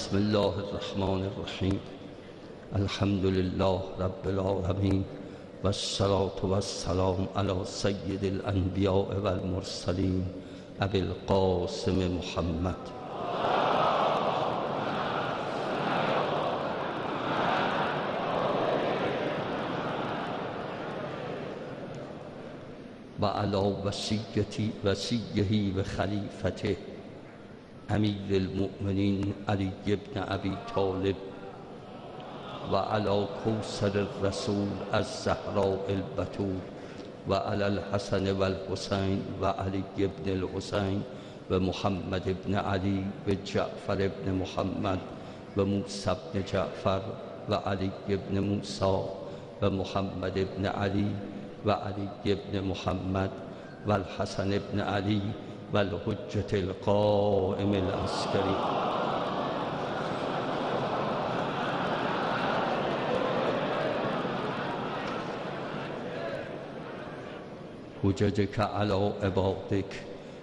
بسم الله الرحمن الرحیم. الحمد لله رب العالمین والصلاة والسلام علی سید الانبیاء والمرسلین ابی القاسم محمد. وعلى وصیه و خلیفته امیر المؤمنین علی بن ابی طالب وعلى کوثر الرسول الزهراء البتول وعلى الحسن والحسین وعلی بن الحسین ومحمد بن علی وجعفر بن محمد وموسى بن جعفر وعلی بن موسى ومحمد بن علی وعلی بن محمد والحسن بن علی والحجة القائم العسکری. حججك على عبادك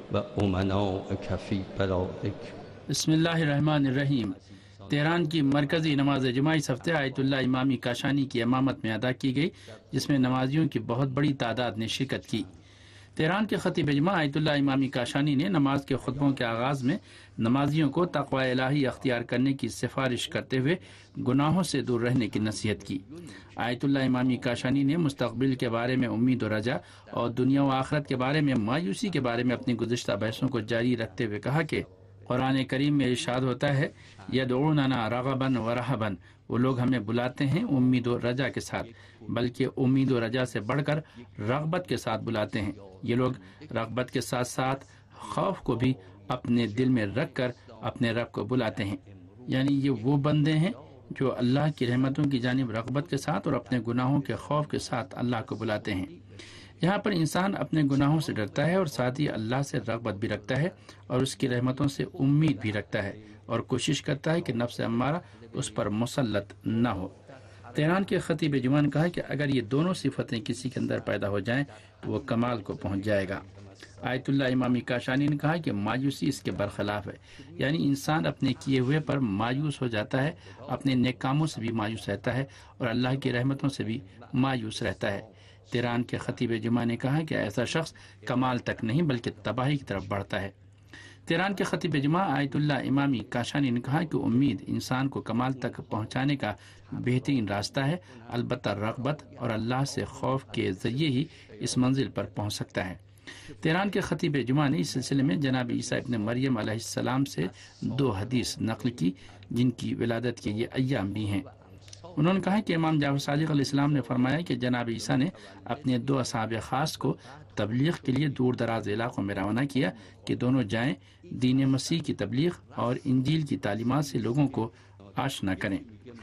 وأمنائك في بلادك. بسم اللہ الرحمن الرحیم. تہران کی مرکزی نماز جمعہ اس ہفتے آیت اللہ امامی کاشانی کی امامت میں ادا کی گئی، جس میں نمازیوں کی بہت بڑی تعداد نے شرکت کی. تہران کے خطیب جمعہ آیت اللہ امامی کاشانی نے نماز کے خطبوں کے آغاز میں نمازیوں کو تقوی الہی اختیار کرنے کی سفارش کرتے ہوئے گناہوں سے دور رہنے کی نصیحت کی. آیت اللہ امامی کاشانی نے مستقبل کے بارے میں امید و رجا اور دنیا و آخرت کے بارے میں مایوسی کے بارے میں اپنی گزشتہ بحثوں کو جاری رکھتے ہوئے کہا کہ قرآن کریم میں ارشاد ہوتا ہے یدعوننا رغبا ورہبا، وہ لوگ ہمیں بلاتے ہیں امید و رجا کے ساتھ، بلکہ امید و رجا سے بڑھ کر رغبت کے ساتھ بلاتے ہیں. یہ لوگ رغبت کے ساتھ ساتھ خوف کو بھی اپنے دل میں رکھ کر اپنے رب کو بلاتے ہیں. یعنی یہ وہ بندے ہیں جو اللہ کی رحمتوں کی جانب رغبت کے ساتھ اور اپنے گناہوں کے خوف کے ساتھ اللہ کو بلاتے ہیں. یہاں پر انسان اپنے گناہوں سے ڈرتا ہے اور ساتھ ہی اللہ سے رغبت بھی رکھتا ہے اور اس کی رحمتوں سے امید بھی رکھتا ہے اور کوشش کرتا ہے کہ نفس امارہ اس پر مسلط نہ ہو. تہران کے خطیب جمعہ نے کہا کہ اگر یہ دونوں صفتیں کسی کے اندر پیدا ہو جائیں تو وہ کمال کو پہنچ جائے گا. آیت اللہ امامی کاشانی نے کہا کہ مایوسی اس کے برخلاف ہے، یعنی انسان اپنے کیے ہوئے پر مایوس ہو جاتا ہے، اپنے نیک کاموں سے بھی مایوس رہتا ہے اور اللہ کی رحمتوں سے بھی مایوس رہتا ہے. تہران کے خطیب جمعہ نے کہا کہ ایسا شخص کمال تک نہیں بلکہ تباہی کی طرف بڑھتا ہے. تہران کے خطیب جمعہ آیت اللہ امامی کاشانی نے کہا کہ امید انسان کو کمال تک پہنچانے کا بہترین راستہ ہے، البتہ رغبت اور اللہ سے خوف کے ذریعے ہی اس منزل پر پہنچ سکتا ہے. تہران کے خطیب جمعہ نے اس سلسلے میں جناب عیسیٰ ابن مریم علیہ السلام سے 2 حدیث نقل کی جن کی ولادت کے یہ ایام بھی ہیں. انہوں نے کہا کہ امام جعفر صادق علیہ السلام نے فرمایا کہ جناب عیسیٰ نے اپنے 2 اصحاب خاص کو تبلیغ کے لیے دور دراز علاقوں میں روانہ کیا کہ دونوں جائیں دین مسیح کی تبلیغ اور انجیل کی تعلیمات سے لوگوں کو آشنا کریں.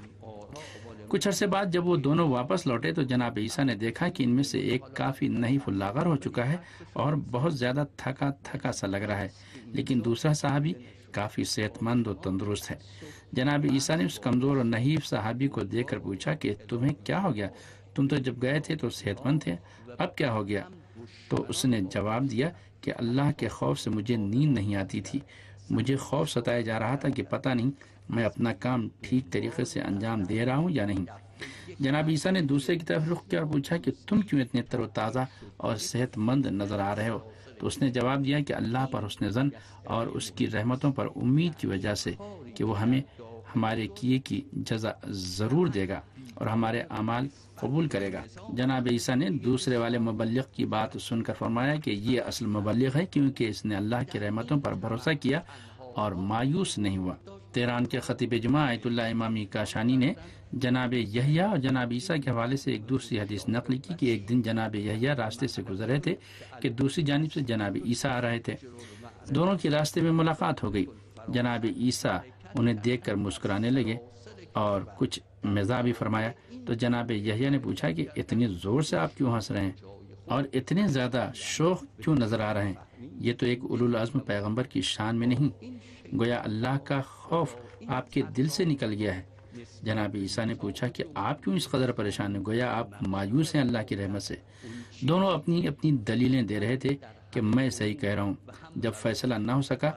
کچھ عرصے بعد جب وہ دونوں واپس لوٹے تو جناب عیسیٰ نے دیکھا کہ ان میں سے ایک کافی نحیف اللاغر ہو چکا ہے اور بہت زیادہ تھکا تھکا سا لگ رہا ہے، لیکن دوسرا صحابی کافی صحت مند اور تندرست ہے. جناب عیسیٰ نے اس کمزور اور نحیف صحابی کو دیکھ کر پوچھا کہ تمہیں کیا ہو گیا؟ تم تو جب گئے تھے تو صحت مند تھے، اب کیا ہو گیا؟ تو اس نے جواب دیا کہ اللہ کے خوف سے مجھے نیند نہیں آتی تھی، مجھے خوف ستایا جا رہا تھا کہ پتہ نہیں میں اپنا کام ٹھیک طریقے سے انجام دے رہا ہوں یا نہیں. جناب عیسیٰ نے دوسرے کی طرف رخ کیا اور پوچھا کہ تم کیوں اتنے تر و تازہ اور صحت مند نظر آ رہے ہو؟ تو اس نے جواب دیا کہ اللہ پر حسن ظن اور اس کی رحمتوں پر امید کی وجہ سے کہ وہ ہمیں ہمارے کیے کی جزا ضرور دے گا اور ہمارے اعمال قبول کرے گا. جناب عیسیٰ نے دوسرے والے مبلغ کی بات سن کر فرمایا کہ یہ اصل مبلغ ہے کیونکہ اس نے اللہ کی رحمتوں پر بھروسہ کیا اور مایوس نہیں ہوا. تہران کے خطیب جمعہ آیت اللہ امامی کاشانی نے جناب یحییٰ اور جناب عیسیٰ کے حوالے سے ایک دوسری حدیث نقل کی کہ ایک دن جناب یحییٰ راستے سے گزر رہے تھے کہ دوسری جانب سے جناب عیسیٰ آ رہے تھے. دونوں کی راستے میں ملاقات ہو گئی. جناب عیسیٰ انہیں دیکھ کر مسکرانے لگے اور کچھ مزاح بھی فرمایا. تو جناب یحییٰ نے پوچھا کہ اتنی زور سے آپ کیوں ہنس رہے ہیں اور اتنے زیادہ شوق کیوں نظر آ رہے ہیں؟ یہ تو ایک اولو العزم پیغمبر کی شان میں نہیں، گویا اللہ کا خوف آپ کے دل سے نکل گیا ہے. جناب عیسیٰ نے پوچھا کہ آپ کیوں اس قدر پریشان ہیں؟ گویا آپ مایوس ہیں اللہ کی رحمت سے. دونوں اپنی اپنی دلیلیں دے رہے تھے کہ میں صحیح کہہ رہا ہوں. جب فیصلہ نہ ہو سکا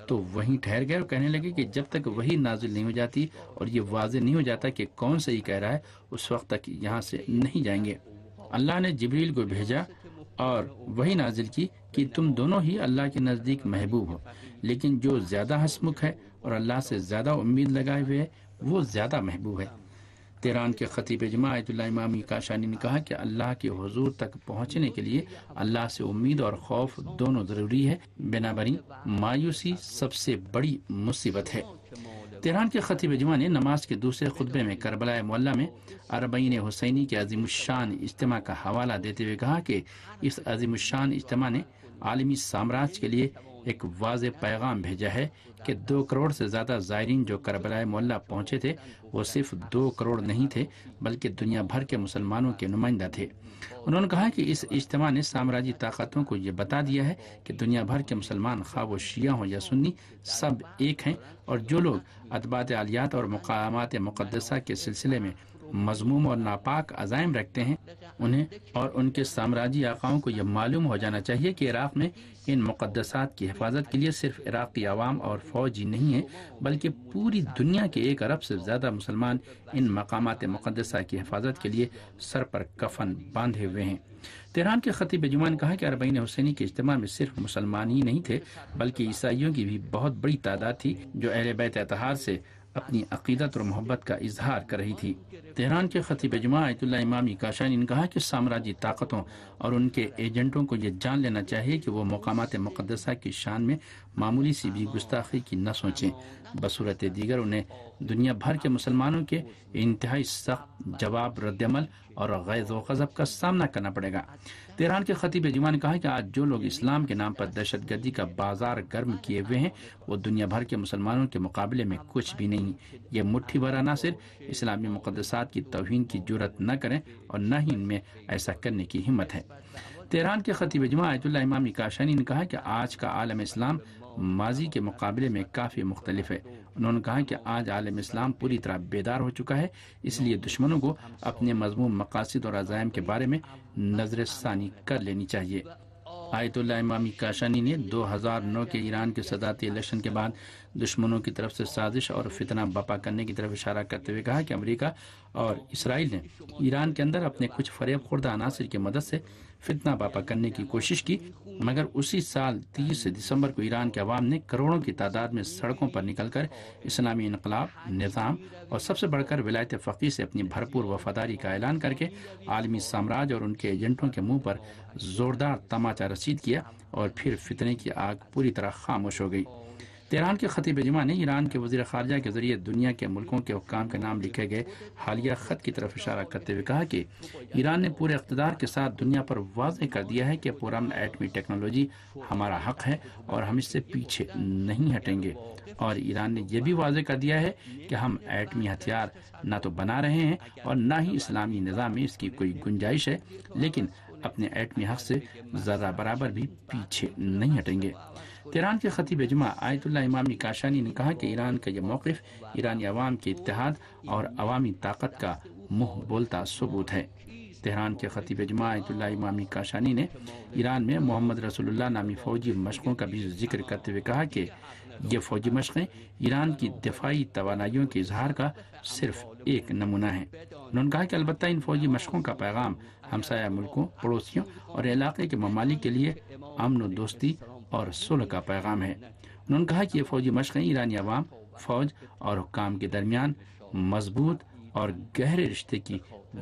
تو وہیں ٹھہر گئے اور کہنے لگے کہ جب تک وہی نازل نہیں ہو جاتی اور یہ واضح نہیں ہو جاتا کہ کون صحیح کہہ رہا ہے اس وقت تک یہاں سے نہیں جائیں گے۔ اللہ نے جبریل کو بھیجا اور وہی نازل کی کہ تم دونوں ہی اللہ کے نزدیک محبوب ہو، لیکن جو زیادہ ہنسمکھ ہے اور اللہ سے زیادہ امید لگائے ہوئے ہے وہ زیادہ محبوب ہے۔ تہران کے خطیب جماع آیت اللہ امامی کاشانی نے کہا کہ اللہ کے حضور تک پہنچنے کے لیے اللہ سے امید اور خوف دونوں ضروری ہے، بنابراین مایوسی سب سے بڑی مصیبت ہے۔ تہران کے خطیب جمعہ نے نماز کے دوسرے خطبے میں کربلا معلیٰ میں اربعین حسینی کے عظیم الشان اجتماع کا حوالہ دیتے ہوئے کہا کہ اس عظیم الشان اجتماع نے عالمی سامراج کے لیے ایک واضح پیغام بھیجا ہے کہ 2 کروڑ سے زیادہ زائرین جو کربلا معلیٰ پہنچے تھے وہ صرف 2 کروڑ نہیں تھے بلکہ دنیا بھر کے مسلمانوں کے نمائندہ تھے۔ انہوں نے کہا کہ اس اجتماع نے سامراجی طاقتوں کو یہ بتا دیا ہے کہ دنیا بھر کے مسلمان خواہ وہ شیعہ ہوں یا سنی سب ایک ہیں، اور جو لوگ اتباع عالیات اور مقامات مقدسہ کے سلسلے میں مذموم اور ناپاک عزائم رکھتے ہیں انہیں اور ان کے سامراجی آقاؤں کو یہ معلوم ہو جانا چاہیے کہ عراق میں ان مقدسات کی حفاظت کے لیے صرف عراقی عوام اور فوج ہی نہیں ہے بلکہ پوری دنیا کے 1 ارب سے زیادہ مسلمان ان مقامات مقدسہ کی حفاظت کے لیے سر پر کفن باندھے ہوئے ہیں۔ تہران کے خطیب جمعہ نے کہا کہ اربعین حسینی کے اجتماع میں صرف مسلمان ہی نہیں تھے بلکہ عیسائیوں کی بھی بہت بڑی تعداد تھی جو اہل بیت اطہار سے اپنی عقیدت اور محبت کا اظہار کر رہی تھی۔ تہران کے خطیب جمعہ آیت اللہ امامی کاشانی نے کہا کہ سامراجی طاقتوں اور ان کے ایجنٹوں کو یہ جان لینا چاہیے کہ وہ مقامات مقدسہ کی شان میں معمولی سی بھی گستاخی کی نہ سوچیں، بصورت دیگر انہیں دنیا بھر کے مسلمانوں کے انتہائی سخت جواب رد عمل اور غیظ و غضب کا سامنا کرنا پڑے گا۔ تہران کے خطیب جمعہ نے کہا کہ آج جو لوگ اسلام کے نام پر دہشت گردی کا بازار گرم کیے ہوئے ہیں وہ دنیا بھر کے مسلمانوں کے مقابلے میں کچھ بھی نہیں۔ یہ مٹھی بھر عناصر اسلامی مقدسات کی توہین کی جرات نہ کریں اور نہ ہی ان میں ایسا کرنے کی ہمت ہے۔ تہران کے خطیب جمعہ آیت اللہ امامی کاشانی نے کہا کہ آج کا عالم اسلام ماضی کے مقابلے میں کافی مختلف ہے۔ انہوں نے کہا کہ آج عالم اسلام پوری طرح بیدار ہو چکا ہے، اس لیے دشمنوں کو اپنے مذموم مقاصد اور عزائم کے بارے میں نظر ثانی کر لینی چاہیے۔ آیت اللہ امامی کاشانی نے 2009 کے ایران کے صدارتی الیکشن کے بعد دشمنوں کی طرف سے سازش اور فتنہ برپا کرنے کی طرف اشارہ کرتے ہوئے کہا کہ امریکہ اور اسرائیل نے ایران کے اندر اپنے کچھ فریب خوردہ عناصر کی مدد سے فتنہ برپا کرنے کی کوشش کی، مگر اسی سال 30 دسمبر کو ایران کے عوام نے کروڑوں کی تعداد میں سڑکوں پر نکل کر اسلامی انقلاب، نظام اور سب سے بڑھ کر ولایت فقیہ سے اپنی بھرپور وفاداری کا اعلان کر کے عالمی سامراج اور ان کے ایجنٹوں کے منہ پر زوردار تماچا رسید کیا اور پھر فتنے کی آگ پوری طرح خاموش ہو گئی۔ تہران کے خطیب جمعہ نے ایران کے وزیر خارجہ کے ذریعے دنیا کے ملکوں کے حکام کے نام لکھے گئے حالیہ خط کی طرف اشارہ کرتے ہوئے کہا کہ ایران نے پورے اقتدار کے ساتھ دنیا پر واضح کر دیا ہے کہ پرامن ایٹمی ٹیکنالوجی ہمارا حق ہے اور ہم اس سے پیچھے نہیں ہٹیں گے، اور ایران نے یہ بھی واضح کر دیا ہے کہ ہم ایٹمی ہتھیار نہ تو بنا رہے ہیں اور نہ ہی اسلامی نظام میں اس کی کوئی گنجائش ہے، لیکن اپنے ایٹمی حق سے ذرہ برابر بھی پیچھے نہیں ہٹیں گے۔ تہران کے خطیب جمعہ آیت اللہ امامی کاشانی نے کہا کہ ایران کا یہ موقف ایرانی عوام کے اتحاد اور عوامی طاقت کا منہ بولتا ثبوت ہے۔ تہران کے خطیب جمعہ آیت اللہ امامی کاشانی نے ایران میں محمد رسول اللہ نامی فوجی مشقوں کا بھی ذکر کرتے ہوئے کہا کہ یہ فوجی مشقیں ایران کی دفاعی توانائیوں کے اظہار کا صرف ایک نمونہ ہے۔ انہوں نے کہا کہ البتہ ان فوجی مشقوں کا پیغام ہمسایہ ملکوں، پڑوسیوں اور علاقے کے ممالک کے لیے امن و دوستی اور صلح کا پیغام ہے۔ انہوں نے کہا کہ یہ فوجی مشقیں ایرانی عوام، فوج اور حکام کے درمیان مضبوط اور گہرے رشتے کی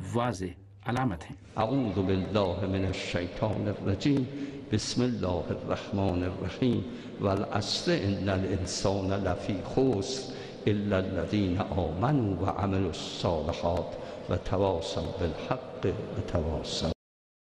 واضح علامت ہیں۔ اعوذ باللہ من الشیطان الرجیم، بسم اللہ الرحمن الرحیم، والعصر ان الانسان لفی خسر الا الذین آمنوا وعملوا الصالحات وتواصوا بالحق وتواصوا